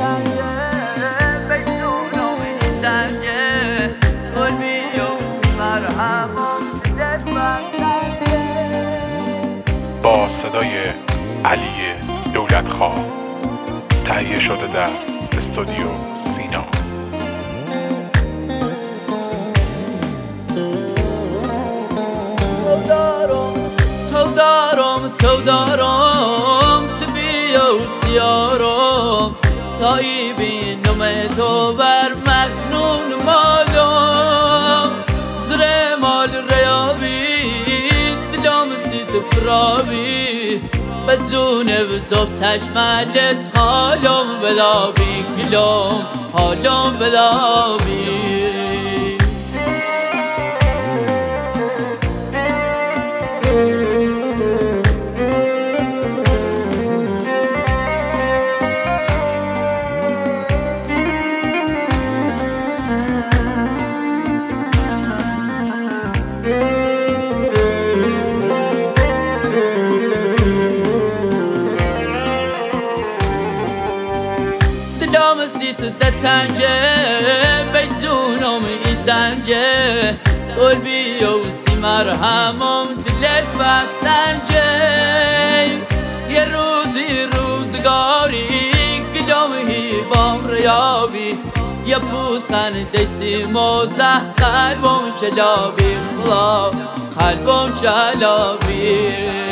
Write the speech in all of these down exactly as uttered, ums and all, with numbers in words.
با صدای علی دولتخواه تهیه شده در استودیو سینا. تو دارم تو دارم تو بیا و سیارم تایی بینم تو بر مجنون مالم زر مال ریابی دلم سید فرابی بجونه بزاف چشمت حالم بلابی گلم حالم بلابی دلم سیت دتنجه بیجونم این زنجه قلبی و سی مرهمم دلت و سنجه یه روزی روزگاری گلم هیبام ریابی یه پوزخند دیسی موزه قلبم چلابی خلا قلبم چلابی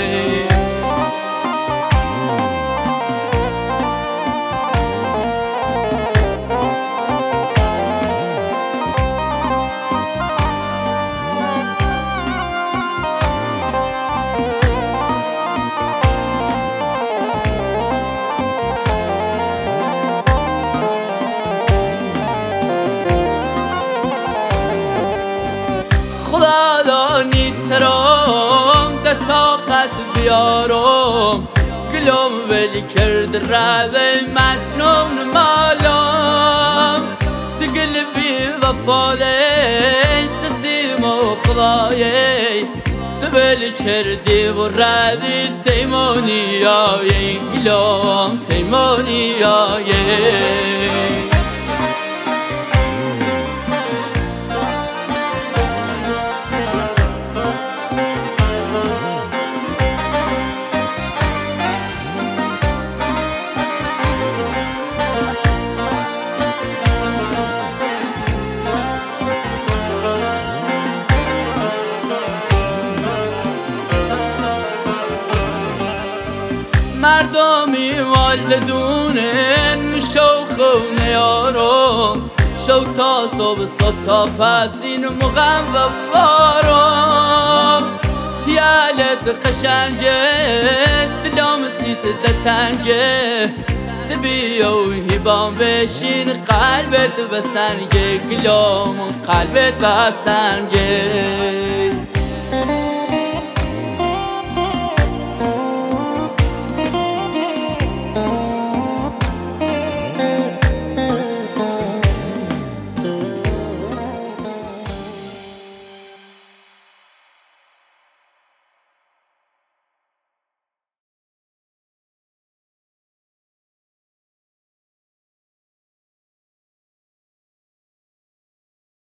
خدا دانی ترام ده طاقت بیارم گلم ولی کرد روی مجنون مالم تو قلبی وفالی تسیم و خدایی تو ولی کردی و روی تیمانی آیی گلم تیمانی آیی مردمی والدونن شوخ و نیارم شو تا صبح صبح تا پسین مغم و بارم تیالت قشنگه دلم سیت دتنگه تبیا و هیبام بشین قلبت بسنگه گلام قلبت بسنگه